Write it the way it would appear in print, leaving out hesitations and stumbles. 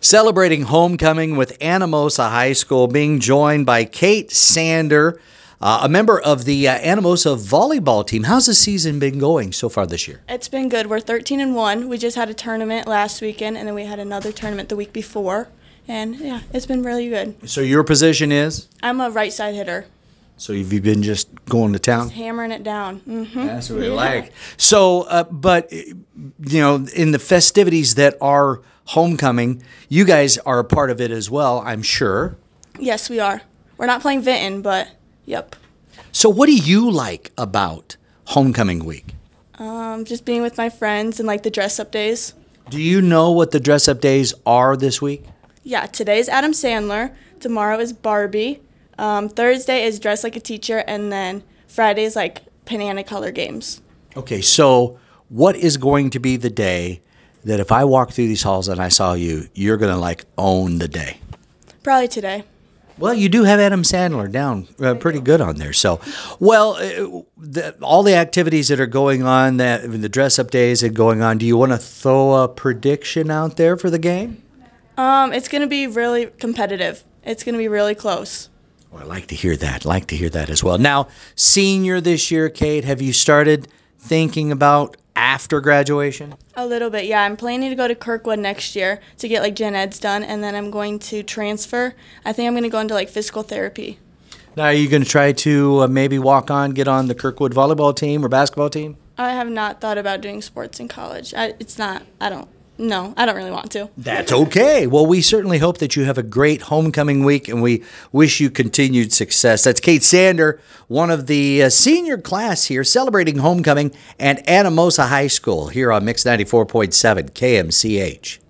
Celebrating homecoming with Anamosa High School, being joined by Kate Sander, a member of the Anamosa volleyball team. How's the season been going so far this year? It's been good. We're 13-1. We just had a tournament last weekend, and then we had another tournament the week before. And, yeah, it's been really good. So your position is? I'm a right side hitter. So have you been just going to town? Just hammering it down. Mm-hmm. That's what we like. So, but, in the festivities that are homecoming, you guys are a part of it as well, I'm sure. Yes, we are. We're not playing Vinton, but, yep. So what do you like about homecoming week? Just being with my friends and, the dress-up days. Do you know what the dress-up days are this week? Yeah, today's Adam Sandler. Tomorrow is Barbie. Thursday is Dress Like a Teacher, and then Friday is banana color games. Okay, so what is going to be the day that if I walk through these halls and I saw you, you're going to own the day? Probably today. Well, you do have Adam Sandler down pretty good on there. So, well, all the activities that are going on, the dress-up days that are going on, do you want to throw a prediction out there for the game? It's going to be really competitive. It's going to be really close. Well, I like to hear that. Like to hear that as well. Now, senior this year, Kate, have you started thinking about after graduation? A little bit, yeah. I'm planning to go to Kirkwood next year to get gen eds done, and then I'm going to transfer. I think I'm going to go into physical therapy. Now, are you going to try to maybe get on the Kirkwood volleyball team or basketball team? I have not thought about doing sports in college. I don't really want to. That's okay. Well, we certainly hope that you have a great homecoming week, and we wish you continued success. That's Kate Sander, one of the senior class here, celebrating homecoming at Anamosa High School here on Mix 94.7 KMCH.